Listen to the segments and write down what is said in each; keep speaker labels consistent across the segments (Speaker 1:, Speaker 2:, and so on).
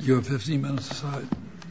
Speaker 1: You have 15 minutes aside.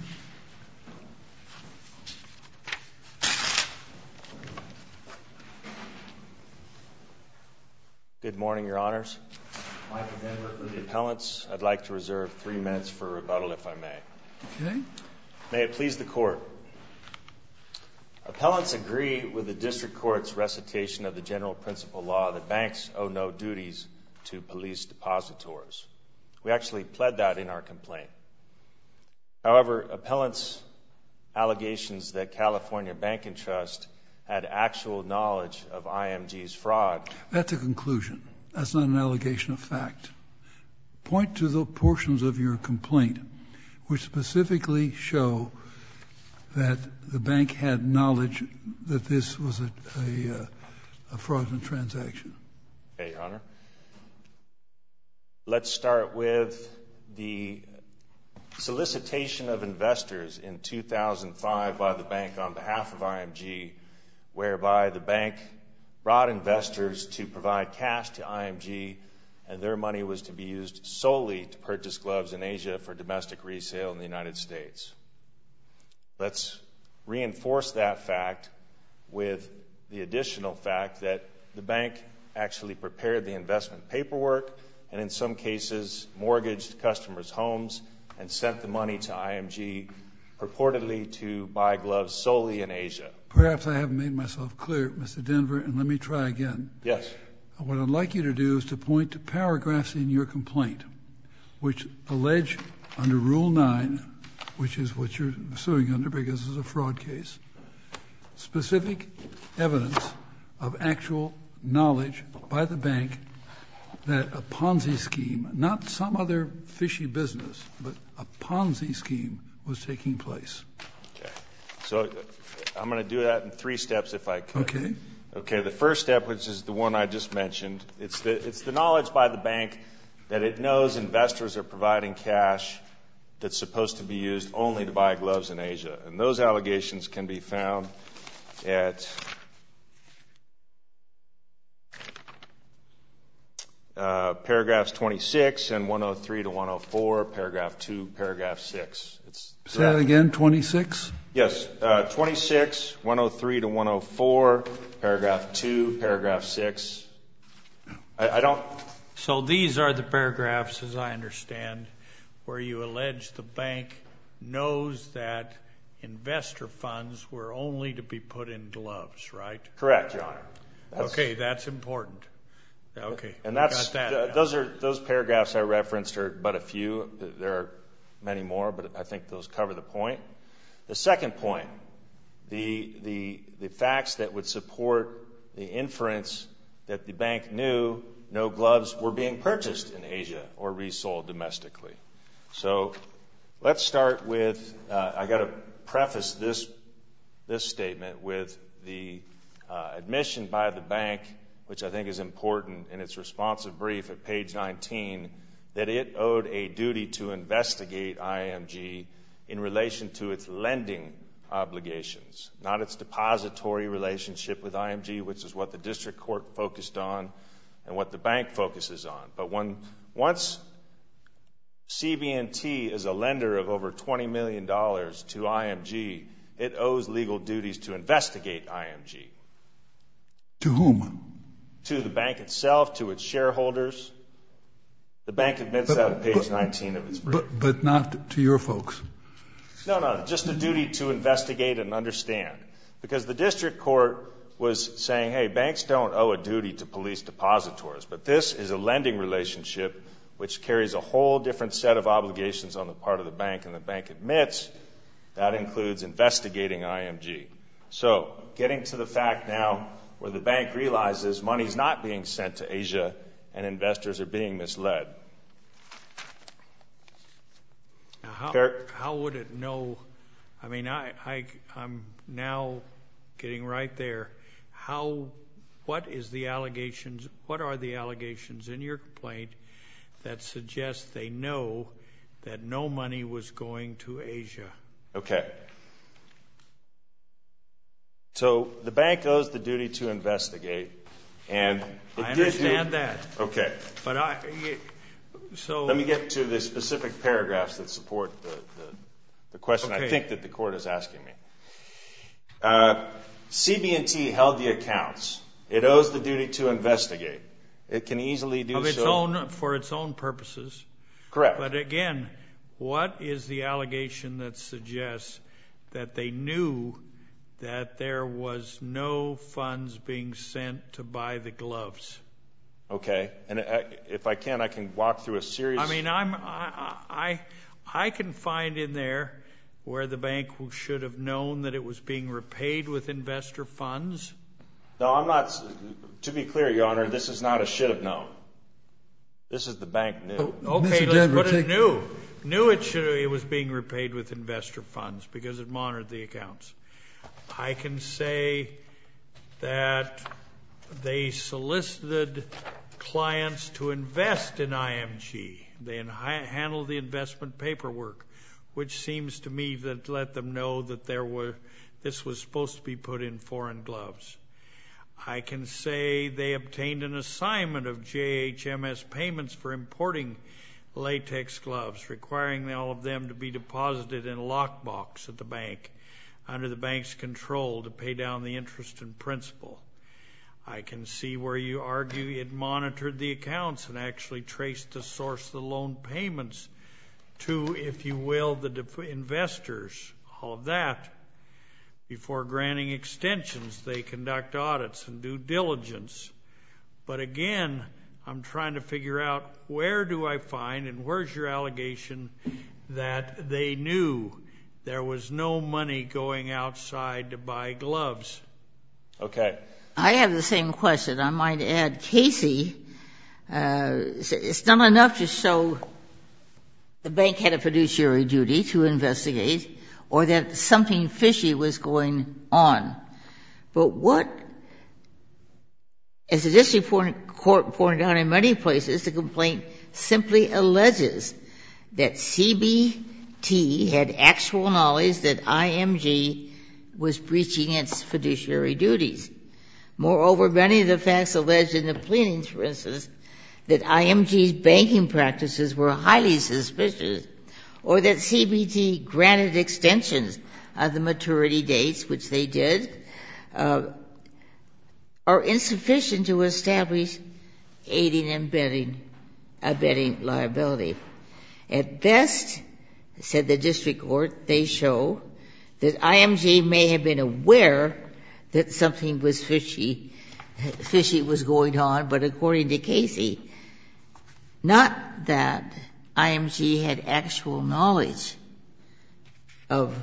Speaker 2: Good morning, Your Honors. Michael Denver for the appellants. I'd like to reserve 3 minutes for rebuttal, if I may.
Speaker 1: Okay.
Speaker 2: May it please the Court. Appellants agree with the District Court's recitation of the general principle law that banks owe no duties to police depositors. We actually pled that in our complaint. However, appellants' allegations that California Bank and Trust had actual knowledge of IMG's fraud.
Speaker 1: That's a conclusion. That's not an allegation of fact. Point to the portions of your complaint which specifically show that the bank had knowledge that this was a fraudulent transaction.
Speaker 2: Okay, Your Honor. Let's start with the solicitation of investors in 2005 by the bank on behalf of IMG, whereby the bank brought investors to provide cash to IMG, and their money was to be used solely to purchase gloves in Asia for domestic resale in the United States. Let's reinforce that fact with the additional fact that the bank actually prepared the investment paperwork and in some cases mortgaged customers' homes and sent the money to IMG purportedly to buy gloves solely in Asia.
Speaker 1: Perhaps I haven't made myself clear, Mr. Denver, and let me try again.
Speaker 2: Yes.
Speaker 1: What I'd like you to do is to point to paragraphs in your complaint which allege under Rule 9, which is what you're suing under because it's a fraud case, specific evidence of actual knowledge by the bank that a Ponzi scheme, not some other fishy business, but a Ponzi scheme was taking place.
Speaker 2: Okay. So I'm going to do that in 3 steps if I could.
Speaker 1: Okay.
Speaker 2: Okay, the first step, which is the one I just mentioned, it's the knowledge by the bank that it knows investors are providing cash that's supposed to be used only to buy gloves in Asia. And those allegations can be found at paragraphs 26 and 103 to 104, paragraph 2, paragraph 6.
Speaker 1: Say that again, 26?
Speaker 2: Yes, 26, 103 to 104, paragraph 2, paragraph 6. I don't...
Speaker 3: So these are the paragraphs, as I understand, where you allege the bank knows that investor funds were only to be put in gloves, right?
Speaker 2: Correct, Your Honor.
Speaker 3: Okay, that's important. Okay,
Speaker 2: and
Speaker 3: got that.
Speaker 2: Those paragraphs I referenced are but a few. There are many more, but I think those cover the point. The second point, the facts that would support the inference that the bank knew no gloves were being purchased in Asia or resold domestically. So let's start with, I got to preface this statement with the admission by the bank, which I think is important in its responsive brief at page 19, that it owed a duty to investigate IMG in relation to its lending obligations, not its depository relationship with IMG, which is what the district court focused on and what the bank focuses on. But once CB&T is a lender of over $20 million to IMG, it owes legal duties to investigate IMG.
Speaker 1: To whom?
Speaker 2: To the bank itself, to its shareholders. The bank admits that at page 19 of its brief.
Speaker 1: But not to your folks.
Speaker 2: No, just a duty to investigate and understand. Because the district court was saying, hey, banks don't owe a duty to police depositors, but this is a lending relationship which carries a whole different set of obligations on the part of the bank, and the bank admits that includes investigating IMG. So getting to the fact now where the bank realizes money's not being sent to Asia and investors are being misled.
Speaker 3: How would it know? I mean, I'm now getting right there. What are the allegations in your complaint that suggest they know that no money was going to Asia?
Speaker 2: Okay. So the bank owes the duty to investigate, and
Speaker 3: I understand that.
Speaker 2: Okay.
Speaker 3: But
Speaker 2: let me get to the specific paragraphs that support the question I think that the court is asking me. CB&T held the accounts. It owes the duty to investigate. It can easily do
Speaker 3: for its own purposes.
Speaker 2: Correct.
Speaker 3: But again, what is the allegation that suggests that they knew that there was no funds being sent to buy the gloves?
Speaker 2: Okay. And if I can walk through a series.
Speaker 3: I mean, I can find in there where the bank should have known that it was being repaid with investor funds.
Speaker 2: No, I'm not. To be clear, Your Honor, this is not a should have known. This is the bank knew.
Speaker 3: Okay, let's put it knew. Knew it was being repaid with investor funds because it monitored the accounts. I can say that they solicited clients to invest in IMG. They handled the investment paperwork, which seems to me that let them know that this was supposed to be put in foreign gloves. I can say they obtained an assignment of JHMS payments for importing latex gloves, requiring all of them to be deposited in a lockbox at the bank under the bank's control to pay down the interest and principal. I can see where you argue it monitored the accounts and actually traced the source of the loan payments to, if you will, the investors, all of that. Before granting extensions, they conduct audits and due diligence. But again, I'm trying to figure out where do I find and where's your allegation that they knew there was no money going outside to buy gloves?
Speaker 2: Okay.
Speaker 4: I have the same question. I might add, Casey, it's not enough to show the bank had a fiduciary duty to investigate or that something fishy was going on. But what, as the district court pointed out in many places, the complaint simply alleges that CBT had actual knowledge that IMG was breaching its fiduciary duties. Moreover, many of the facts alleged in the pleadings, for instance, that IMG's banking practices were highly suspicious, or that CBT granted extensions of the maturity dates, which they did, are insufficient to establish aiding and abetting liability. At best, said the district court, they show that IMG may have been aware that something was fishy was going on, but according to Casey, not that IMG had actual knowledge of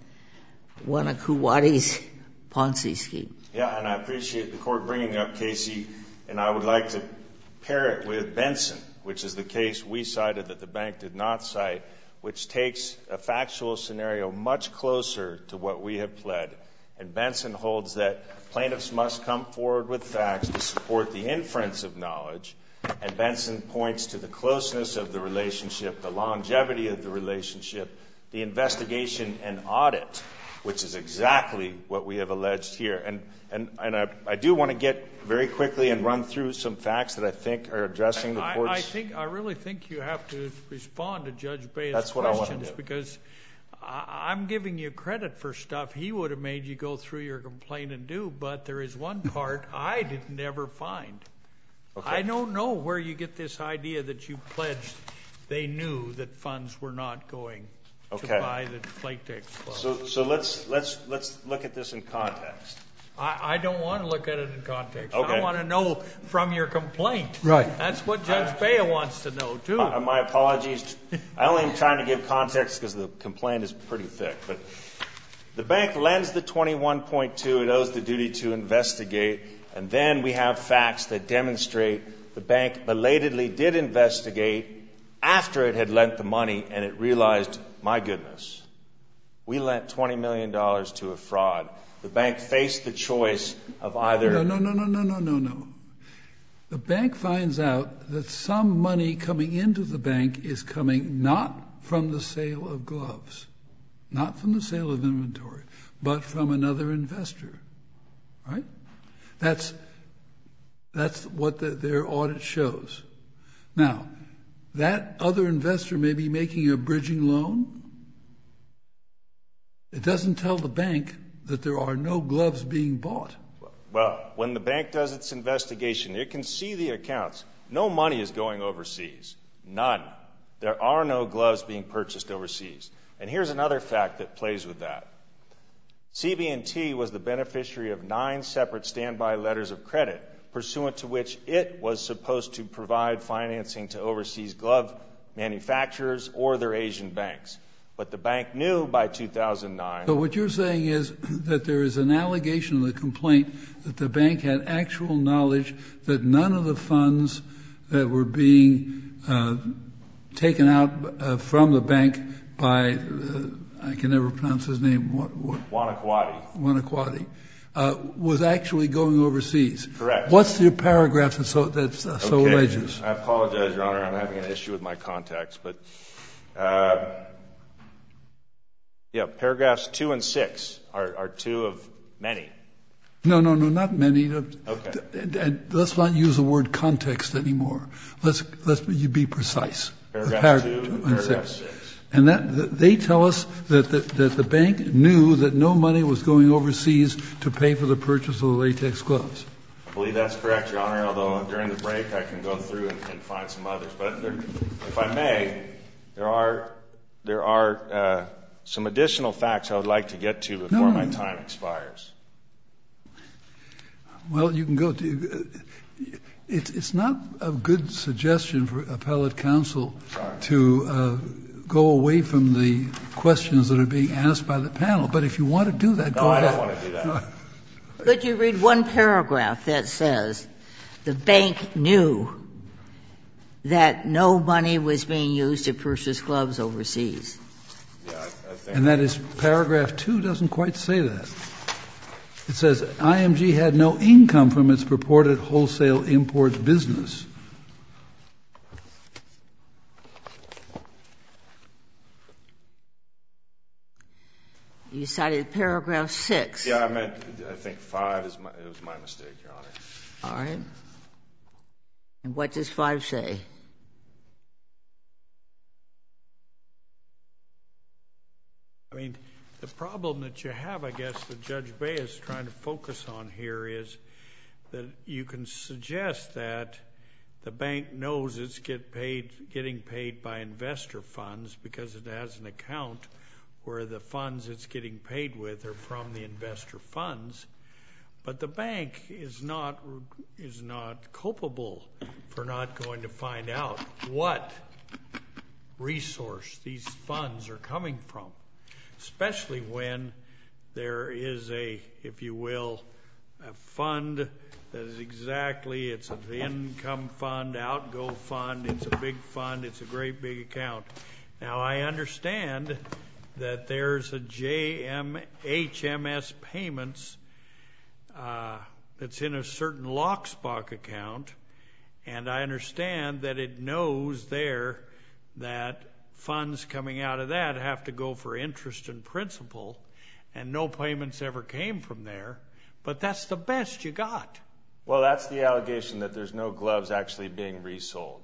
Speaker 4: Wanakuwadi's Ponzi scheme.
Speaker 2: Yeah, and I appreciate the court bringing up Casey, and I would like to pair it with Benson, which is the case we cited that the bank did not cite, which takes a factual scenario much closer to what we have pled. And Benson holds that plaintiffs must come forward with facts to support the inference of knowledge. And Benson points to the closeness of the relationship, the longevity of the relationship, the investigation and audit, which is exactly what we have alleged here. And I do want to get very quickly and run through some facts that I think are addressing the court's.
Speaker 3: I really think you have to respond to Judge Baez's
Speaker 2: That's what I want
Speaker 3: questions
Speaker 2: to do.
Speaker 3: Because I'm giving you credit for stuff he would have made you go through your complaint and do, but there is one part I didn't ever find. Okay. I don't know where you get this idea that you pledged they knew that funds were not going to buy the latex gloves.
Speaker 2: So let's look at this in context.
Speaker 3: I don't want to look at it in context.
Speaker 2: Okay.
Speaker 3: I want to know from your complaint.
Speaker 1: Right.
Speaker 3: That's what Judge Baez wants to know, too.
Speaker 2: My apologies. I only am trying to give context because the complaint is pretty thick. But the bank lends the 21.2. It owes the duty to investigate. And then we have facts that demonstrate the bank belatedly did investigate after it had lent the money and it realized, my goodness, we lent $20 million to a fraud. The bank faced the choice of either.
Speaker 1: No. The bank finds out that some money coming into the bank is coming not from the sale of gloves, not from the sale of inventory, but from another investor. Right? That's what their audit shows. Now, that other investor may be making a bridging loan? It doesn't tell the bank that there are no gloves being bought.
Speaker 2: Well, when the bank does its investigation, it can see the accounts. No money is going overseas. None. There are no gloves being purchased overseas. And here's another fact that plays with that. CB&T was the beneficiary of 9 separate standby letters of credit, pursuant to which it was supposed to provide financing to overseas glove manufacturers or their Asian banks. But the bank knew by 2009.
Speaker 1: So what you're saying is that there is an allegation in the complaint that the bank had actual knowledge that none of the funds that were being taken out from the bank by, I can never pronounce his name, Wanakwadi, was actually going overseas.
Speaker 2: Correct.
Speaker 1: What's the paragraph that so alleges?
Speaker 2: I apologize, Your Honor. I'm having an issue with my contacts. But, paragraphs 2 and 6 are 2 of many.
Speaker 1: No, not many.
Speaker 2: Okay.
Speaker 1: And let's not use the word context anymore. Let's be precise.
Speaker 2: Paragraph 2 and paragraph 6.
Speaker 1: And they tell us that the bank knew that no money was going overseas to pay for the purchase of the latex gloves.
Speaker 2: I believe that's correct, Your Honor, although during the break I can go through and find some others. But if I may, there are some additional facts I would like to get to before my time expires.
Speaker 1: Well, you can go to... It's not a good suggestion for appellate counsel to go away from the questions that are being asked by the panel. But if you want to do that, go ahead.
Speaker 2: No, I don't want to do that.
Speaker 4: Could you read one paragraph that says the bank knew that no money was being used to purchase gloves overseas?
Speaker 2: Yeah, I think.
Speaker 1: And that is paragraph 2 doesn't quite say that. It says IMG had no income from its purported wholesale import business.
Speaker 4: You cited paragraph 6.
Speaker 2: Yeah, I think 5 it was my mistake, Your Honor.
Speaker 4: All right. And what does 5 say?
Speaker 3: I mean, the problem that you have, I guess, that Judge Bay is trying to focus on here is that you can suggest that the bank knows it's getting paid by investor funds because it has an account where the funds it's getting paid with are from the investor funds, but the bank is not culpable for not going to find out what resource these funds are coming from, especially when there is if you will, a fund that is it's an income fund, outgo fund, it's a big fund, it's a great big account. Now, I understand that there's a HMS payments that's in a certain Locksbox account, and I understand that it knows there that funds coming out of that have to go for interest and principal, and no payments ever came from there, but that's the best you got.
Speaker 2: Well, that's the allegation that there's no gloves actually being resold,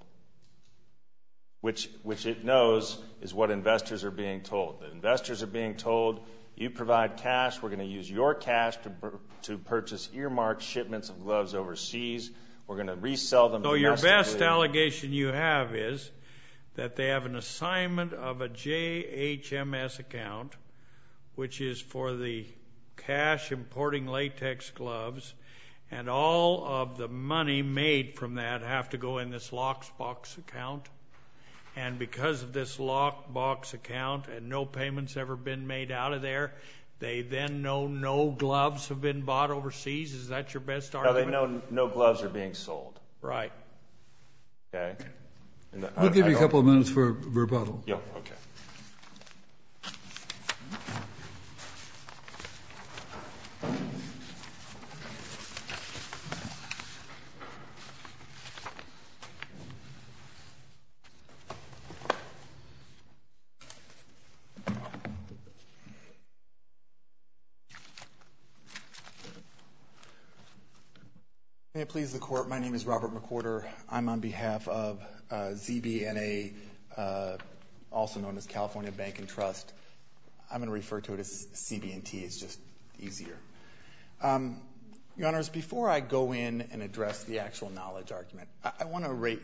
Speaker 2: which it knows is what investors are being told. The investors are being told, you provide cash, we're going to use your cash to purchase earmarked shipments of gloves overseas. We're going to resell them domestically.
Speaker 3: So your best allegation you have is that they have an assignment of a JHMS account, which is for the cash importing latex gloves, and all of the money made from that have to go in this Locksbox account. And because of this Locksbox account and no payments ever been made out of there, they then know no gloves have been bought overseas. Is that your best argument?
Speaker 2: No, they know no gloves are being sold.
Speaker 3: Right.
Speaker 2: Okay.
Speaker 1: We'll give you a couple of minutes for rebuttal.
Speaker 2: Yeah, okay.
Speaker 5: May it please the Court, my name is Robert McWhorter. I'm on behalf of ZBNA, also known as California Bank and Trust. I'm going to refer to it as CB&T. It's just easier. Your Honors, before I go in and address the actual knowledge argument, I want to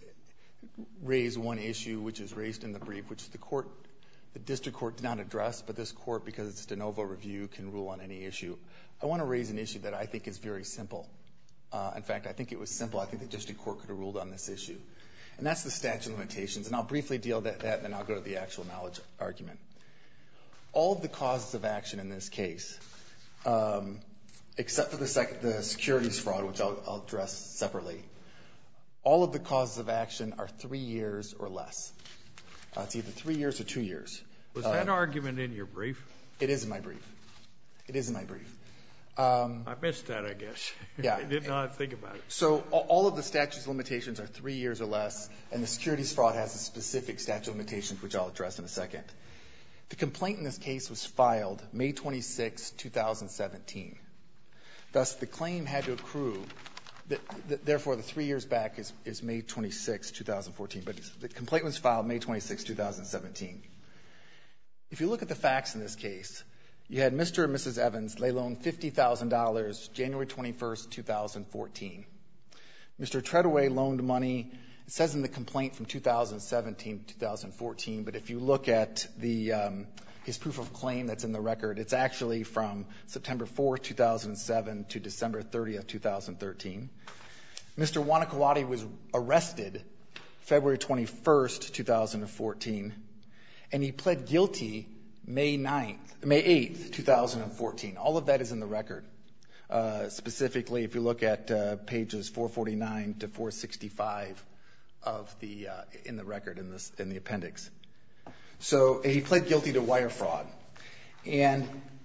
Speaker 5: raise one issue which is raised in the brief, which the district court did not address, but this court, because it's de novo review, can rule on any issue. I want to raise an issue that I think is very simple. In fact, I think it was simple. I think the district court could have ruled on this issue. And that's the statute of limitations. And I'll briefly deal with that, and then I'll go to the actual knowledge argument. All of the causes of action in this case, except for the securities fraud, which I'll address separately, all of the causes of action are 3 years or less. It's either 3 years or 2 years.
Speaker 3: Was that argument in your brief?
Speaker 5: It is in my brief. It is in my brief.
Speaker 3: I missed that, I guess.
Speaker 5: Yeah.
Speaker 3: I did not think about it.
Speaker 5: So all of the statute of limitations are 3 years or less, and the securities fraud has a specific statute of limitations, which I'll address in a second. The complaint in this case was filed May 26, 2017. Thus, the claim had to accrue. Therefore, the 3 years back is May 26, 2014. But the complaint was filed May 26, 2017. If you look at the facts in this case, you had Mr. and Mrs. Evans lay loan $50,000 January 21, 2014. Mr. Treadaway loaned money, it says in the complaint, from 2017 to 2014. But if you look at his proof of claim that's in the record, it's actually from September 4, 2007 to December 30, 2013. Mr. Wanakawati was arrested February 21, 2014, and he pled guilty May 8, 2014. All of that is in the record. Specifically, if you look at pages 449 to 465 in the record in the appendix. So he pled guilty to wire fraud. And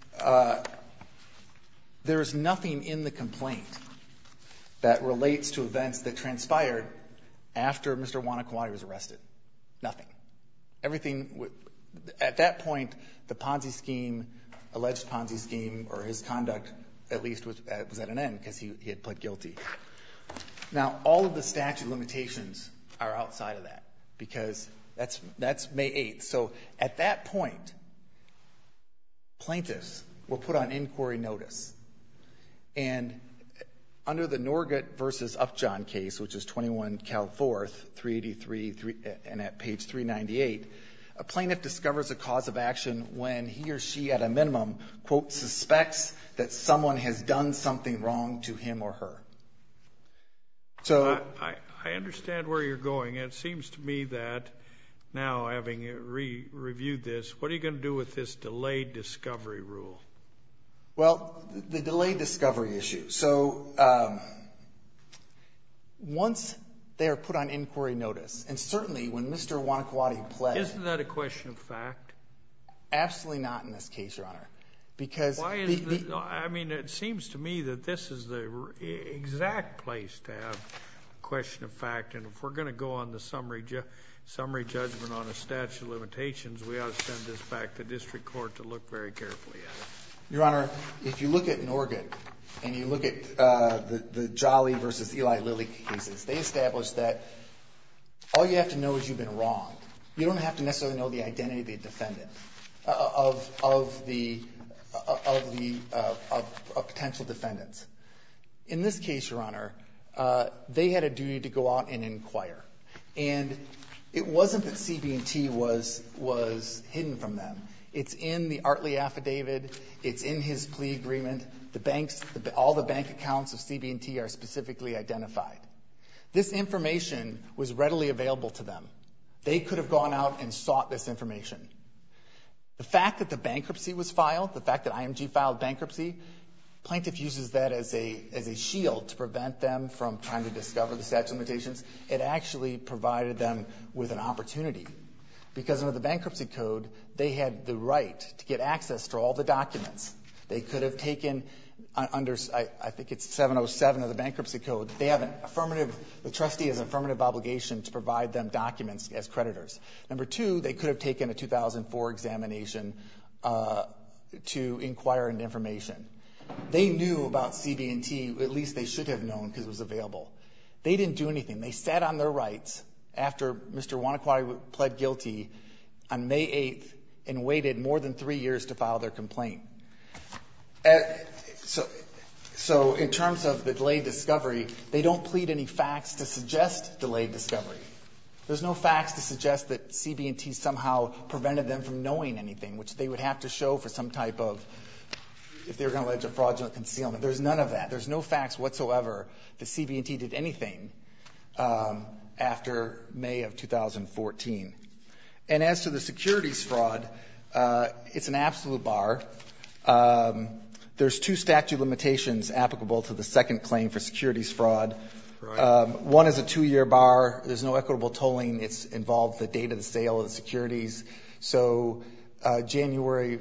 Speaker 5: there is nothing in the complaint that relates to events that transpired after Mr. Wanakawati was arrested. Nothing. Everything, at that point, the Ponzi scheme, alleged Ponzi scheme, or his conduct at least was at an end because he had pled guilty. Now, all of the statute of limitations are outside of that because that's May 8th. So at that point, plaintiffs were put on inquiry notice. And under the Norgut versus Upjohn case, which is 21 Cal 4th, 383, and at page 398, a plaintiff discovers a cause of action when he or she, at a minimum, quote, suspects that someone has done something wrong to him or her. So
Speaker 3: I understand where you're going. It seems to me that now, having reviewed this, what are you going to do with this delayed discovery rule?
Speaker 5: Well, the delayed discovery issue. So once they are put on inquiry notice, and certainly when Mr. Wanakawati pled. Isn't
Speaker 3: that a question of fact?
Speaker 5: Absolutely not in this case, Your Honor. Because
Speaker 3: why is I mean, it seems to me that this is the exact place to have a question of fact. And if we're going to go on the summary judgment on a statute of limitations, we ought to send this back to district court to look very carefully at it.
Speaker 5: Your Honor, if you look at Norgut and you look at the Jolly versus Eli Lilly cases, they establish that all you have to know is you've been wronged. You don't have to necessarily know the identity of the defendant, of potential defendants. In this case, Your Honor, they had a duty to go out and inquire. And it wasn't that CB&T was hidden from them. It's in the Artley affidavit. It's in his plea agreement. All the bank accounts of CB&T are specifically identified. This information was readily available to them. They could have gone out and sought this information. The fact that the bankruptcy was filed, the fact that IMG filed bankruptcy, plaintiff uses that as a shield to prevent them from trying to discover the statute of limitations. It actually provided them with an opportunity. Because under the bankruptcy code, they had the right to get access to all the documents. They could have taken under, I think it's 707 of the bankruptcy code, they have the trustee has an affirmative obligation to provide them documents as creditors. Number two, they could have taken a 2004 examination to inquire into information. They knew about CB&T, at least they should have known because it was available. They didn't do anything. They sat on their rights after Mr. Wanakwadi pled guilty on May 8th and waited more than 3 years to file their complaint. So in terms of the delayed discovery, they don't plead any facts to suggest delayed discovery. There's no facts to suggest that CB&T somehow prevented them from knowing anything, which they would have to show for some type of, if they were going to allege a fraudulent concealment. There's none of that. There's no facts whatsoever that CB&T did anything after May of 2014. And as to the securities fraud, it's an absolute bar. There's 2 statute limitations applicable to the second claim for securities fraud. Right. One is a 2-year bar. There's no equitable tolling. It's involved the date of the sale of the securities. So January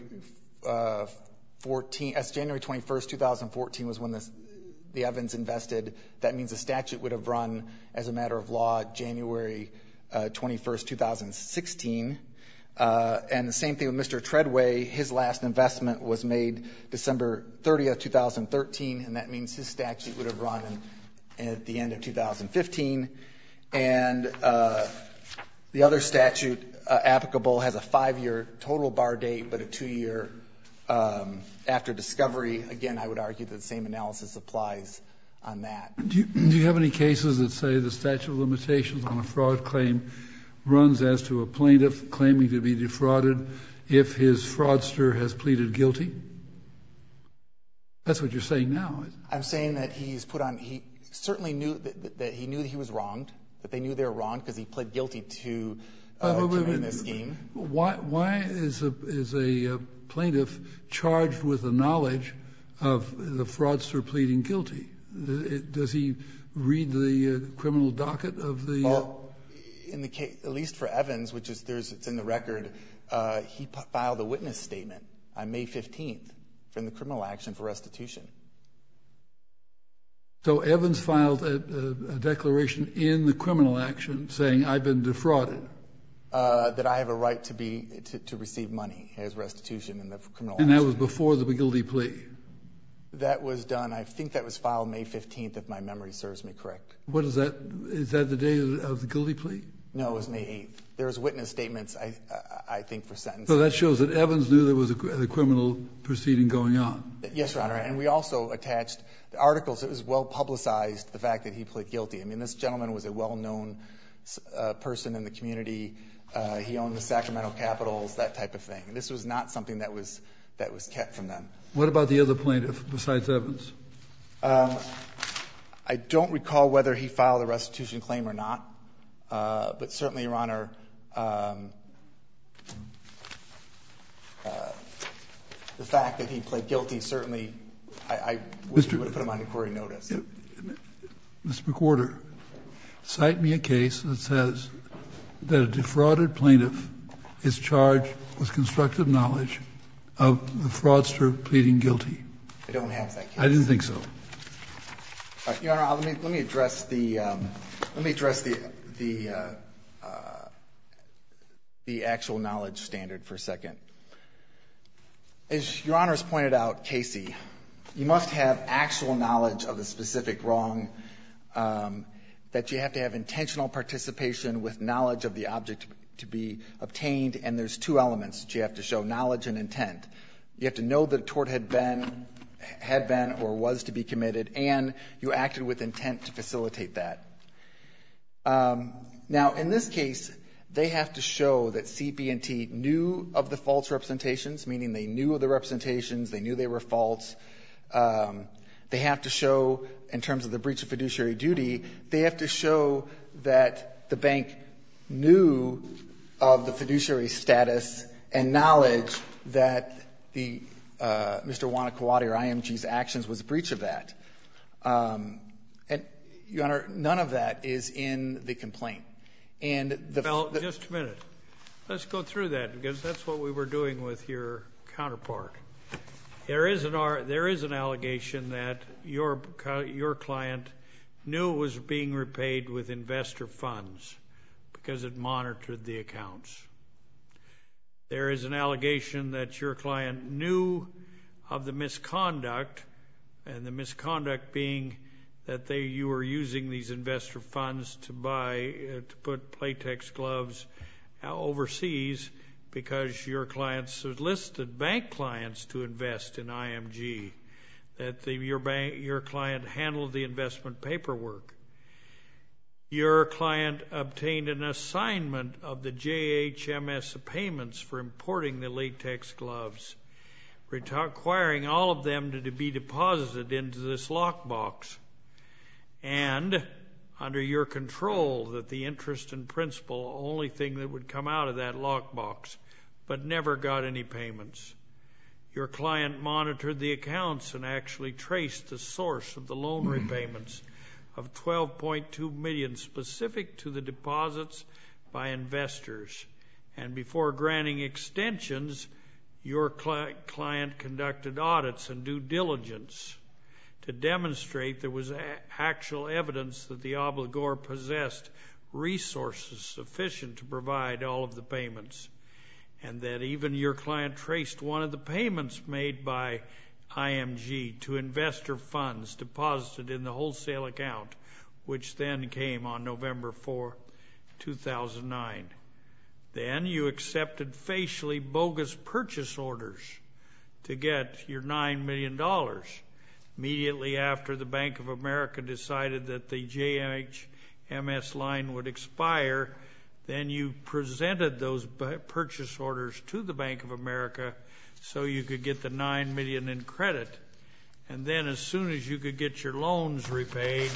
Speaker 5: 21st, 2014 was when the Evans invested. That means the statute would have run as a matter of law January 21st, 2016. And the same thing with Mr. Treadway. His last investment was made December 30th, 2013, and that means his statute would have run at the end of 2015. And the other statute applicable has a 5-year total bar date, but a 2-year after discovery. Again, I would argue that the same analysis applies on that.
Speaker 1: Do you have any cases that say the statute of limitations on a fraud claim runs as to a plaintiff claiming to be defrauded if his fraudster has pleaded guilty? That's what you're saying now.
Speaker 5: I'm saying that he certainly knew that he knew that he was wronged, that they knew they were wronged because he pled guilty to committing this scheme.
Speaker 1: Why is a plaintiff charged with the knowledge of the fraudster pleading guilty? Does he read the criminal docket of the...
Speaker 5: Well, in the case, at least for Evans, which is it's in the record, he filed a witness statement on May 15th from the criminal action for restitution.
Speaker 1: So Evans filed a declaration in the criminal action saying, I've been defrauded.
Speaker 5: That I have a right to receive money as restitution in the criminal action.
Speaker 1: And that was before the guilty plea?
Speaker 5: That was done, I think that was filed May 15th, if my memory serves me correct.
Speaker 1: What is that? Is that the day of the guilty plea?
Speaker 5: No, it was May 8th. There was witness statements, I think, for sentencing.
Speaker 1: So that shows that Evans knew there was a criminal proceeding going on?
Speaker 5: Yes, Your Honor. And we also attached the articles. It was well publicized, the fact that he pled guilty. I mean, this gentleman was a well-known person in the community. He owned the Sacramento Capitals, that type of thing. This was not something that was kept from them.
Speaker 1: What about the other plaintiff besides Evans?
Speaker 5: I don't recall whether he filed a restitution claim or not. But certainly, Your Honor, the fact that he pled guilty, certainly, I would have put him on inquiry notice.
Speaker 1: Mr. McWhorter, cite me a case that says that a defrauded plaintiff is charged with constructive knowledge of the fraudster pleading guilty.
Speaker 5: I don't have that case.
Speaker 1: I didn't think so.
Speaker 5: Your Honor, let me address the actual knowledge standard for a second. As Your Honor has pointed out, Casey, you must have actual knowledge of the specific wrong, that you have to have intentional participation with knowledge of the object to be obtained, and there's 2 elements that you have to show, knowledge and intent. You have to know that a tort had been or was to be committed, and you acted with intent to facilitate that. Now, in this case, they have to show that CB&T knew of the false representations, meaning they knew of the representations, they knew they were false. They have to show, in terms of the breach of fiduciary duty, they have to show that the bank knew of the fiduciary status and knowledge that the Mr. Wanakwadi or IMG's actions was a breach of that. And, Your Honor, none of that is in the complaint.
Speaker 3: Well, just a minute. Let's go through that, because that's what we were doing with your counterpart. There is an allegation that your client knew it was being repaid with investor funds because it monitored the accounts. There is an allegation that your client knew of the misconduct, and the misconduct being that you were using these investor funds to put Playtex gloves overseas because your clients listed bank clients to invest in IMG, that your client handled the investment paperwork. Your client obtained an assignment of the JHMS payments for importing the latex gloves, requiring all of them to be deposited into this lockbox. And under your control, that the interest and principal, only thing that would come out of that lockbox, but never got any payments. Your client monitored the accounts and actually traced the source of the loan repayments of $12.2 million specific to the deposits by investors. And before granting extensions, your client conducted audits and due diligence to demonstrate there was actual evidence that the obligor possessed resources sufficient to provide all of the payments, and that even your client traced one of the payments made by IMG to investor funds deposited in the wholesale account, which then came on November 4, 2009. Then you accepted facially bogus purchase orders to get your $9 million. Immediately after the Bank of America decided that the JHMS line would expire, then you presented those purchase orders to the Bank of America so you could get the $9 million in credit. And then as soon as you could get your loans repaid,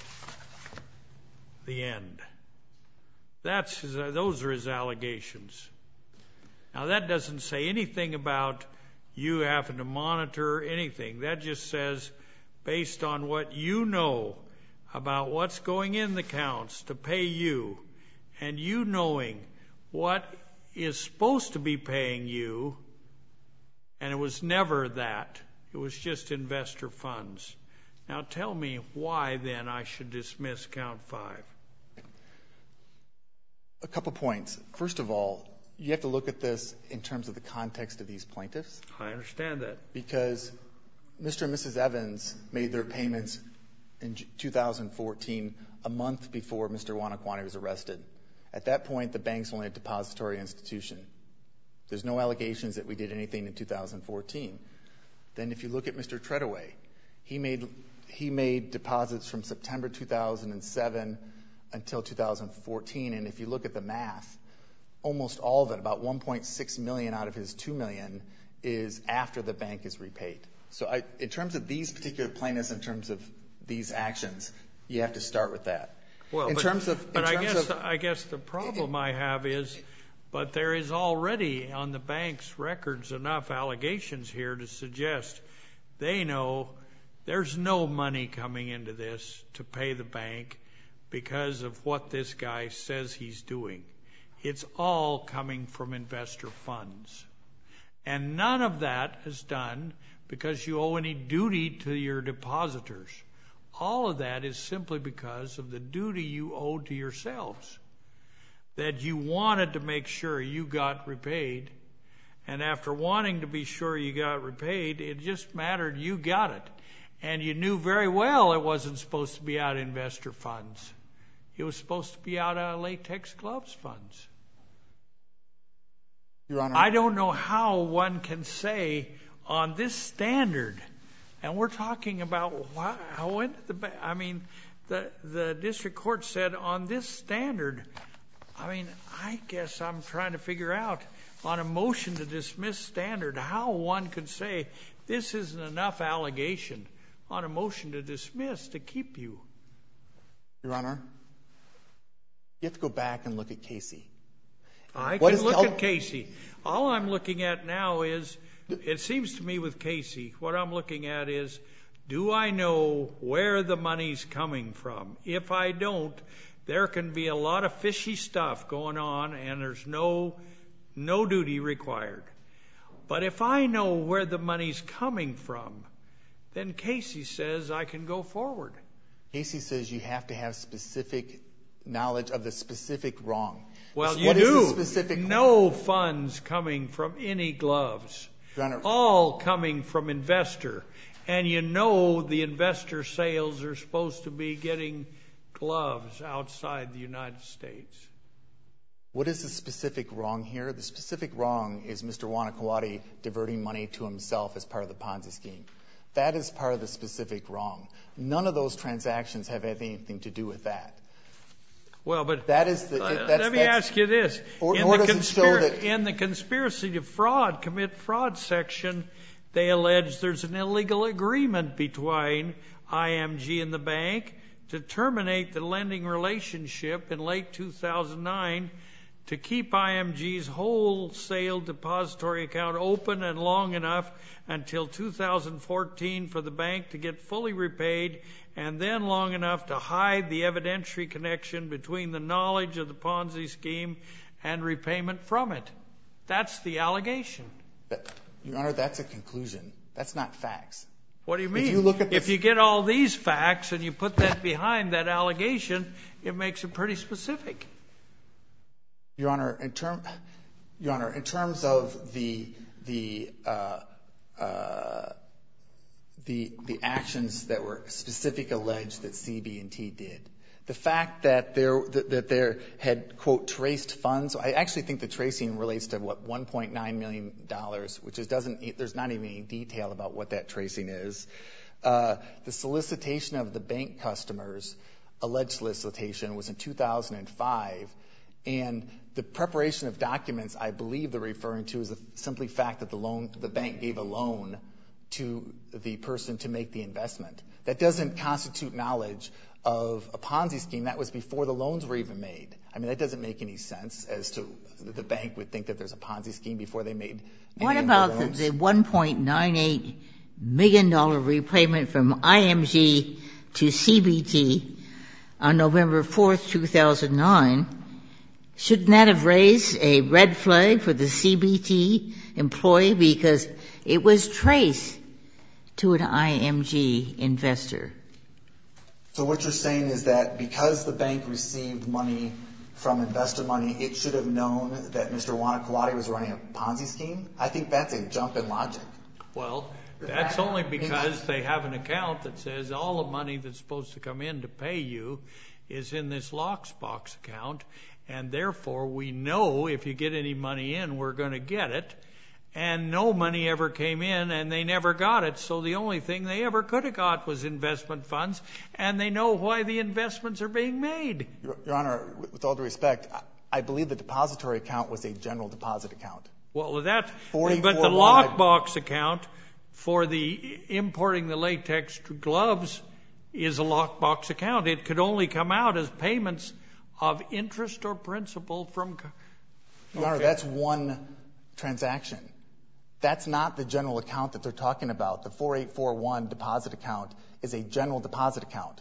Speaker 3: the end. Those are his allegations. Now that doesn't say anything about you having to monitor anything. That just says, based on what you know about what's going in the accounts to pay you, and you knowing what is supposed to be paying you, and it was never that. It was just investor funds. Now tell me why then I should dismiss count 5.
Speaker 5: A couple points. First of all, you have to look at this in terms of the context of these plaintiffs.
Speaker 3: I understand that.
Speaker 5: Because Mr. and Mrs. Evans made their payments in 2014, a month before Mr. Wanakwani was arrested. At that point, the bank's only a depository institution. There's no allegations that we did anything in 2014. Then if you look at Mr. Treadaway, he made deposits from September 2007 until 2014, and if you look at the math, almost all of it, about $1.6 million out of his $2 million, is after the bank is repaid. So in terms of these particular plaintiffs, in terms of these actions, you have to start with that.
Speaker 3: Well, I guess the problem I have is, but there is already on the bank's records enough allegations here to suggest they know there's no money coming into this to pay the bank because of what this guy says he's doing. It's all coming from investor funds. And none of that is done because you owe any duty to your depositors. All of that is simply because of the duty you owe to yourselves, that you wanted to make sure you got repaid, and after wanting to be sure you got repaid, it just mattered you got it. And you knew very well it wasn't supposed to be out of investor funds. It was supposed to be out of latex gloves funds.
Speaker 5: Your Honor,
Speaker 3: I don't know how one can say on this standard, and we're talking about the district court said on this standard. I guess I'm trying to figure out on a motion to dismiss standard how one could say this isn't enough allegation on a motion to dismiss to keep you.
Speaker 5: Your Honor, you have to go back and look at Casey.
Speaker 3: I can look at Casey. All I'm looking at now is, it seems to me with Casey, what I'm looking at is, do I know where the money's coming from? If I don't, there can be a lot of fishy stuff going on and there's no duty required. But if I know where the money's coming from, then Casey says I can go forward.
Speaker 5: Casey says you have to have specific knowledge of the specific wrong.
Speaker 3: Well, you do. No funds coming from any gloves.
Speaker 5: Your Honor,
Speaker 3: all coming from investor. and you know the investor sales are supposed to be getting gloves outside the United States.
Speaker 5: What is the specific wrong here? The specific wrong is Mr. Wanakwadi diverting money to himself as part of the Ponzi scheme. That is part of the specific wrong. None of those transactions have anything to do with that.
Speaker 3: Well, but
Speaker 5: that is the,
Speaker 3: let me ask you this. In the conspiracy to commit fraud section, they allege there's an illegal agreement between IMG and the bank to terminate the lending relationship in late 2009 to keep IMG's wholesale depository account open and long enough until 2014 for the bank to get fully repaid, and then long enough to hide the evidentiary connection between the knowledge of the Ponzi scheme and repayment from it. That's the allegation.
Speaker 5: Your Honor, that's a conclusion. That's not facts.
Speaker 3: What do you mean? If you get all these facts and you put that behind that allegation, it makes it pretty specific.
Speaker 5: Your Honor, in terms of the actions that were specifically alleged that CB&T did, the fact that there had, quote, traced funds, I actually think the tracing relates to, $1.9 million, which there's not even any detail about what that tracing is. The solicitation of the bank customers, alleged solicitation, was in 2005, and the preparation of documents I believe they're referring to is the simply fact that the bank gave a loan to the person to make the investment. That doesn't constitute knowledge of a Ponzi scheme. That was before the loans were even made. I mean, that doesn't make any sense as to the bank would think that there's a Ponzi scheme before they made any
Speaker 4: What about the $1.98 million repayment from IMG to CBT on November 4th, 2009? Shouldn't that have raised a red flag for the CBT employee because it was traced to an IMG investor?
Speaker 5: So what you're saying is that because the bank received money from investor money, it should have known that Mr. Wanakwadi was running a Ponzi scheme? I think that's a jump in logic.
Speaker 3: Well, that's only because they have an account that says all the money that's supposed to come in to pay you is in this lockbox account, and therefore we know if you get any money in, we're going to get it. And no money ever came in, and they never got it. So the only thing they ever could have got was investment funds, and they know why the investments are being made.
Speaker 5: Your Honor, with all due respect, I believe the depository account was a general deposit account.
Speaker 3: Well, but the lockbox account for the importing the latex gloves is a lockbox account. It could only come out as payments of interest or principal from.
Speaker 5: Your Honor, that's one transaction. That's not the general account that they're talking about. The 4841 deposit account is a general deposit account.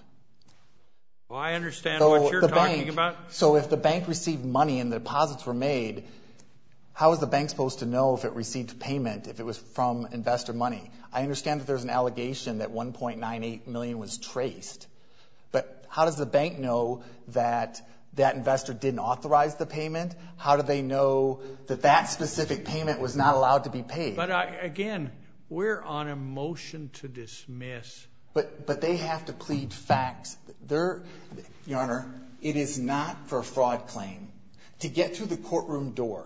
Speaker 3: Well, I understand what you're talking about.
Speaker 5: So if the bank received money and the deposits were made, how is the bank supposed to know if it received payment if it was from investor money? I understand that there's an allegation that $1.98 million was traced, but how does the bank know that that investor didn't authorize the payment? How do they know that that specific payment was not allowed to be paid?
Speaker 3: But again, we're on a motion to dismiss.
Speaker 5: But they have to plead facts. Your Honor, it is not for a fraud claim. To get through the courtroom door,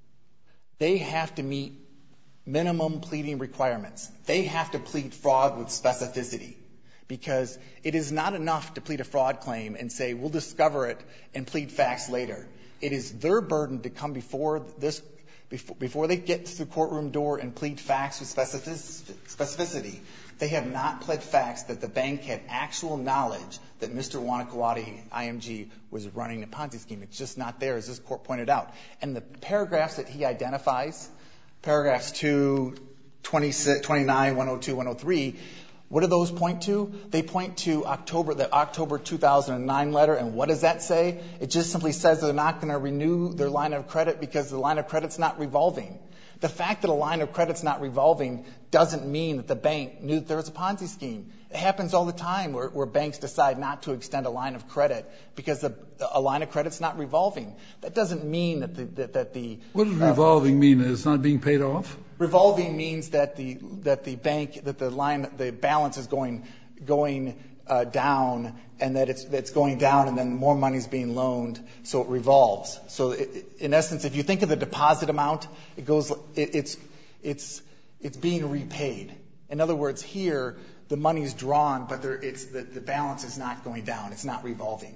Speaker 5: they have to meet minimum pleading requirements. They have to plead fraud with specificity. Because it is not enough to plead a fraud claim and say, we'll discover it and plead facts later. It is their burden to come before they get to the courtroom door and plead facts with specificity. They have not pled facts that the bank had actual knowledge that Mr. Wanakwadi, IMG, was running a Ponzi scheme. It's just not there, as this court pointed out. And the paragraphs that he identifies, paragraphs 2, 29, 102, 103, what do those point to? They point to the October 2009 letter, and what does that say? It just simply says they're not going to renew their line of credit because the line of credit's not revolving. The fact that a line of credit's not revolving doesn't mean that the bank knew that there was a Ponzi scheme. It happens all the time where banks decide not to extend a line of credit because a line of credit's not revolving. That doesn't mean that the
Speaker 1: What does revolving mean? That it's not being paid off?
Speaker 5: Revolving means that the balance is going down, and that it's going down, and then more money is being loaned, so it revolves. So in essence, if you think of the deposit amount, it's being repaid. In other words, here the money is drawn, but the balance is not going down. It's not revolving.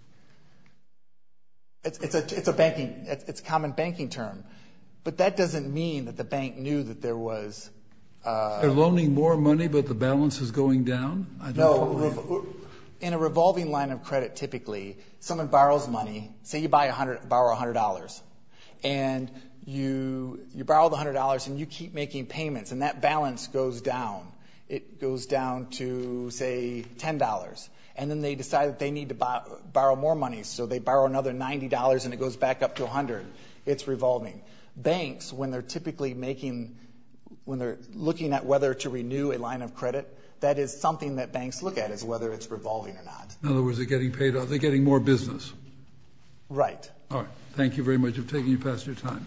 Speaker 5: It's a common banking term, but that doesn't mean that the bank knew that there was.
Speaker 1: They're loaning more money, but the balance is going down?
Speaker 5: No. In a revolving line of credit, typically, someone borrows money. Say you borrow $100, and you borrow the $100, and you keep making payments, and that balance goes down. It goes down to, say, $10. And then they decide that they need to borrow more money, so they borrow another $90, and it goes back up to $100. It's revolving. Banks, when they're looking at whether to renew a line of credit, that is something that banks look at, is whether it's revolving or not.
Speaker 1: In other words, they're getting paid off. They're getting more business.
Speaker 5: Right.
Speaker 1: All right. Thank you very much for taking you past your time.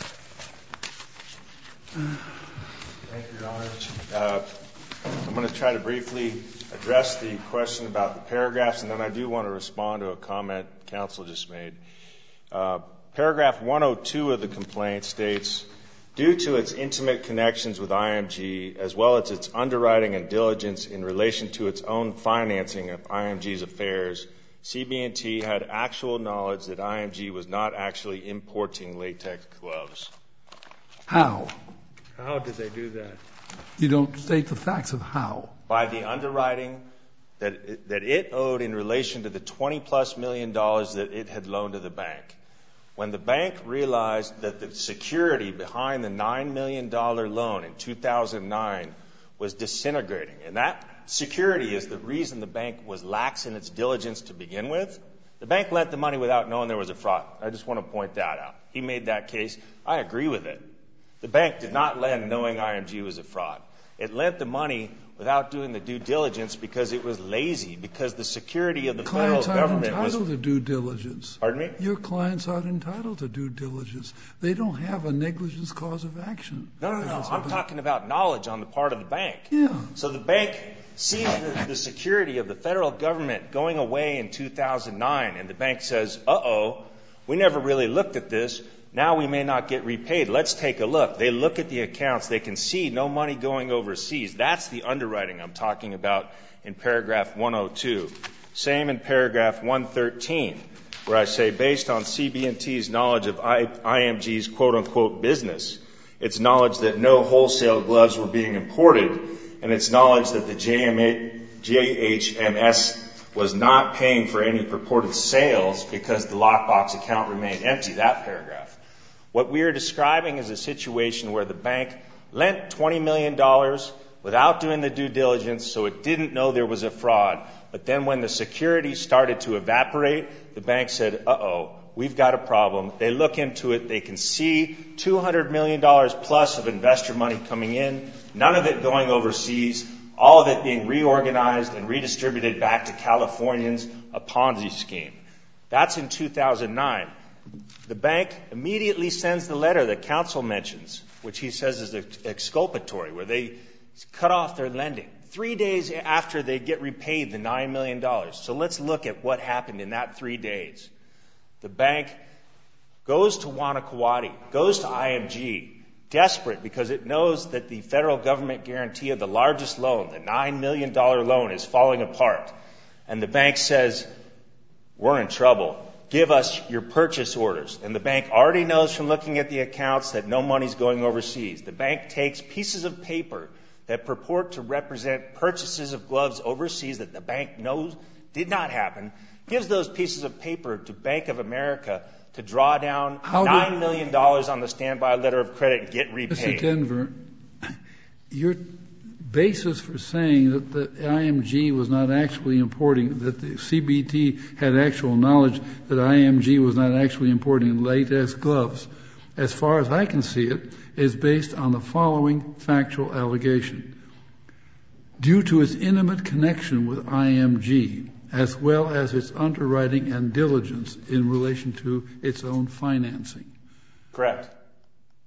Speaker 2: Thank you, Your Honor. I'm going to try to briefly address the question about the paragraphs, and then I do want to respond to a comment counsel just made. Paragraph 102 of the complaint states, due to its intimate connections with IMG, as well as its underwriting and diligence in relation to its own financing of IMG's affairs, CB&T had actual knowledge that IMG was not actually importing latex gloves.
Speaker 1: How?
Speaker 3: How did they do that?
Speaker 1: You don't state the facts of how.
Speaker 2: By the underwriting that it owed in relation to the $20+ million that it had loaned to the bank. When the bank realized that the security behind the $9 million loan in 2009 was disintegrating, and that security is the reason the bank was lax in its diligence to begin with, the bank lent the money without knowing there was a fraud. I just want to point that out. He made that case. I agree with it. The bank did not lend knowing IMG was a fraud. It lent the money without doing the due diligence because it was lazy, because the security of the federal government was...
Speaker 1: Clients aren't entitled to due diligence.
Speaker 2: Pardon me?
Speaker 1: Your clients aren't entitled to due diligence. They don't have a negligence cause of action.
Speaker 2: No. I'm talking about knowledge on the part of the bank.
Speaker 1: Yeah.
Speaker 2: So the bank sees the security of the federal government going away in 2009, and the bank says, we never really looked at this. Now we may not get repaid. Let's take a look. They look at the accounts. They can see no money going overseas. That's the underwriting I'm talking about in paragraph 102. Same in paragraph 113, where I say, based on CB&T's knowledge of IMG's quote-unquote business, its knowledge that no wholesale gloves were being imported, and its knowledge that the JHMS was not paying for any purported sales because the lockbox account remained empty. That paragraph. What we are describing is a situation where the bank lent $20 million without doing the due diligence, so it didn't know there was a fraud. But then when the security started to evaporate, the bank said, we've got a problem. They look into it. They can see $200 million plus of investor money coming in, none of it going overseas, all of it being reorganized and redistributed back to Californians, a Ponzi scheme. That's in 2009. The bank immediately sends the letter that counsel mentions, which he says is exculpatory, where they cut off their lending 3 days after they get repaid the $9 million. So let's look at what happened in that 3 days. The bank goes to Wanakwati, goes to IMG, desperate because it knows that the federal government guarantee of the largest loan, the $9 million loan, is falling apart. And the bank says, we're in trouble. Give us your purchase orders. And the bank already knows from looking at the accounts that no money's going overseas. The bank takes pieces of paper that purport to represent purchases of gloves overseas that the bank knows did not happen, gives those pieces of paper to Bank of America to draw down $9 million on the standby letter of credit and get repaid.
Speaker 1: Mr. Denver, your basis for saying that the IMG was not actually importing, that the CBT had actual knowledge that IMG was not actually importing latex gloves, as far as I can see it, is based on the following factual allegation. Due to its intimate connection with IMG, as well as its underwriting and diligence in relation to its own financing.
Speaker 2: Correct.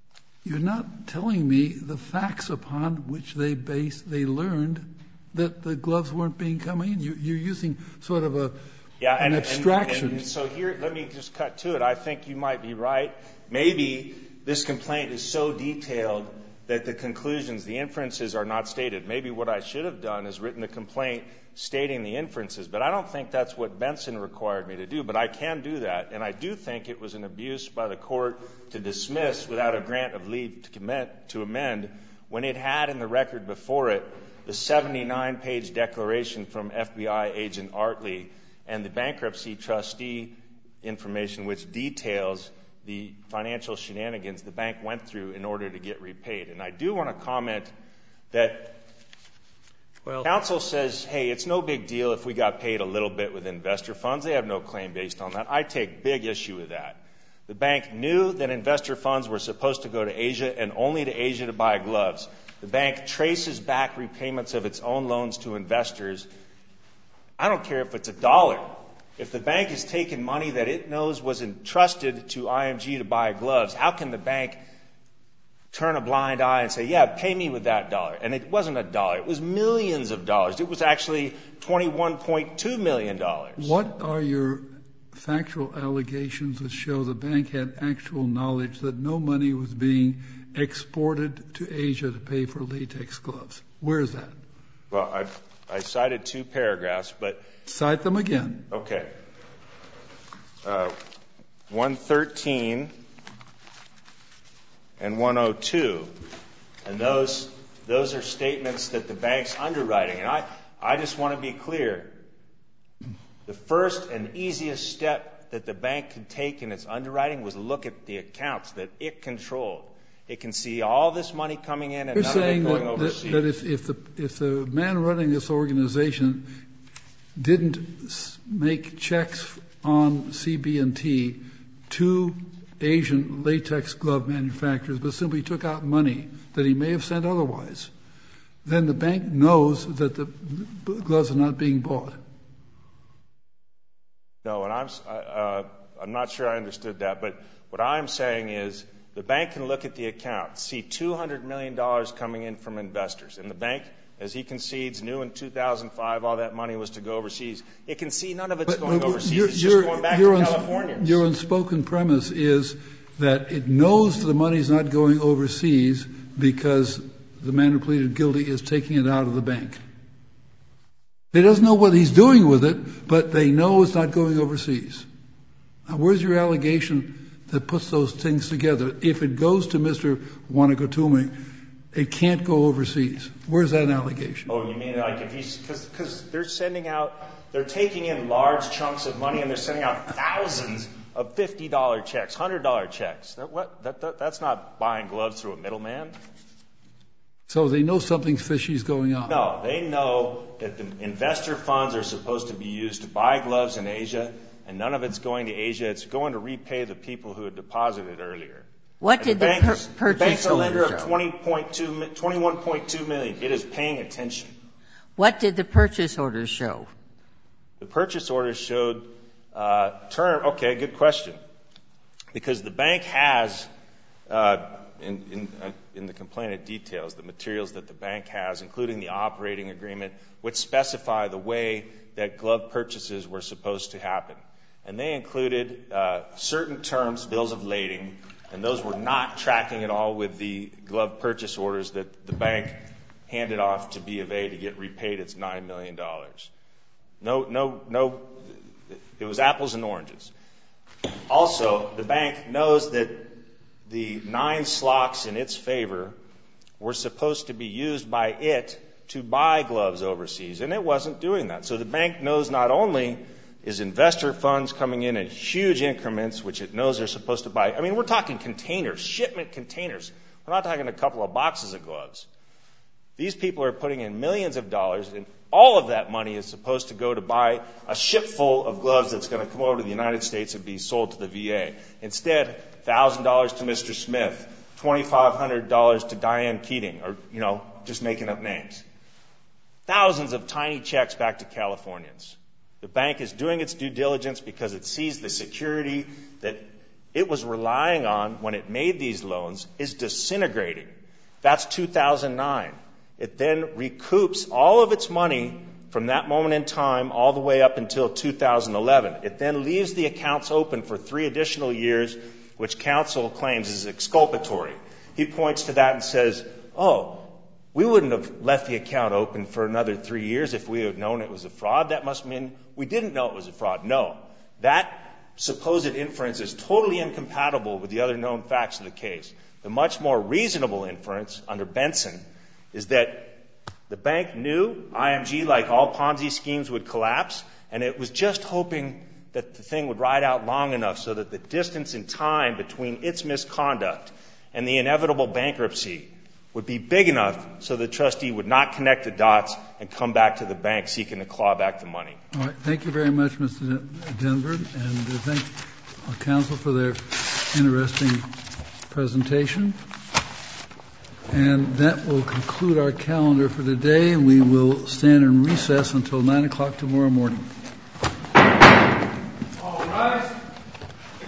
Speaker 1: you're not telling me the facts upon which they learned that the gloves weren't coming in. You're using sort of an abstraction.
Speaker 2: And so here, let me just cut to it. I think you might be right. Maybe this complaint is so detailed that the conclusions, the inferences are not stated. Maybe what I should have done is written the complaint stating the inferences, but I don't think that's what Benson required me to do, but I can do that, and I do think it was an abuse by the court to dismiss without a grant of leave to amend when it had in the record before it the 79-page declaration from FBI agent Artley and the bankruptcy trustee information which details the financial shenanigans the bank went through in order to get repaid. And I do want to comment that counsel says, hey, it's no big deal if we got paid a little bit with investor funds. They have no claim based on that. I take big issue with that. The bank knew that investor funds were supposed to go to Asia and only to Asia to buy gloves. The bank traces back repayments of its own loans to investors. I don't care if it's $1. If the bank has taken money that it knows was entrusted to IMG to buy gloves, how can the bank turn a blind eye and say, yeah, pay me with that $1? And it wasn't $1. It was millions of dollars. It was actually $21.2 million.
Speaker 1: What are your factual allegations that show the bank had actual knowledge that no money was being exported to Asia to pay for latex gloves? Where is that?
Speaker 2: Well, I cited 2 paragraphs, but...
Speaker 1: Cite them again.
Speaker 2: Okay. 113 and 102. And those are statements that the bank's underwriting. And I just want to be clear. The first and easiest step that the bank could take in its underwriting was look at the accounts that it controlled. It can see all this money coming in and none of it going overseas.
Speaker 1: You're saying that if the man running this organization didn't make checks on CB&T to Asian latex glove manufacturers, but simply took out money that he may have sent otherwise, then the bank knows that the gloves are not being bought.
Speaker 2: No, and I'm not sure I understood that, but what I'm saying is the bank can look at the account, see $200 million coming in from investors, and the bank, as he concedes, knew in 2005 all that money was to go overseas. It can see none of it's going overseas. It's just going back to California.
Speaker 1: Your unspoken premise is that it knows the money's not going overseas because the man who pleaded guilty is taking it out of the bank. They doesn't know what he's doing with it, but they know it's not going overseas. Now, where's your allegation that puts those things together? If it goes to Mr. Wanakotumi, it can't go overseas. Where's that allegation?
Speaker 2: Oh, you mean like if he's, because they're sending out, they're taking in large chunks of money and they're sending out thousands of $50 checks, $100 checks. That's not buying gloves through a middleman.
Speaker 1: So they know something fishy is going on.
Speaker 2: No, they know that the investor funds are supposed to be used to buy gloves in Asia, and none of it's going to Asia. It's going to repay the people who had deposited earlier.
Speaker 4: What did the purchase order show? The bank's a lender of
Speaker 2: $21.2 million. It is paying attention.
Speaker 4: What did the purchase orders show?
Speaker 2: The purchase orders showed okay, good question. Because the bank has, in the complaint it details, the materials that the bank has, including the operating agreement, which specify the way that glove purchases were supposed to happen. And they included certain terms, bills of lading, and those were not tracking at all with the glove purchase orders that the bank handed off to B of A to get repaid its $9 million. No, it was apples and oranges. Also, the bank knows that the 9 slocks in its favor were supposed to be used by it to buy gloves overseas, and it wasn't doing that. So the bank knows not only is investor funds coming in huge increments, which it knows they're supposed to buy. I mean, we're talking containers, shipment containers. We're not talking a couple of boxes of gloves. These people are putting in millions of dollars, and all of that money is supposed to go to buy a ship full of gloves that's going to come over to the United States and be sold to the VA. Instead, $1,000 to Mr. Smith, $2,500 to Diane Keating, or, just making up names. Thousands of tiny checks back to Californians. The bank is doing its due diligence because it sees the security that it was relying on when it made these loans is disintegrating. That's 2009. It then recoups all of its money from that moment in time all the way up until 2011. It then leaves the accounts open for 3 additional years, which counsel claims is exculpatory. He points to that and says, oh, we wouldn't have left the account open for another 3 years if we had known it was a fraud. That must mean we didn't know it was a fraud. No. That supposed inference is totally incompatible with the other known facts of the case. The much more reasonable inference under Benson is that the bank knew IMG, like all Ponzi schemes, would collapse, and it was just hoping that the thing would ride out long enough so that the distance in time between its misconduct and the inevitable bankruptcy would be big enough so the trustee would not connect the dots and come back to the bank seeking to claw back the money.
Speaker 1: All right. Thank you very much, Mr. Denver, and thank our counsel for their interesting presentation. And that will conclude our calendar for today, and we will stand in recess until 9 o'clock tomorrow morning.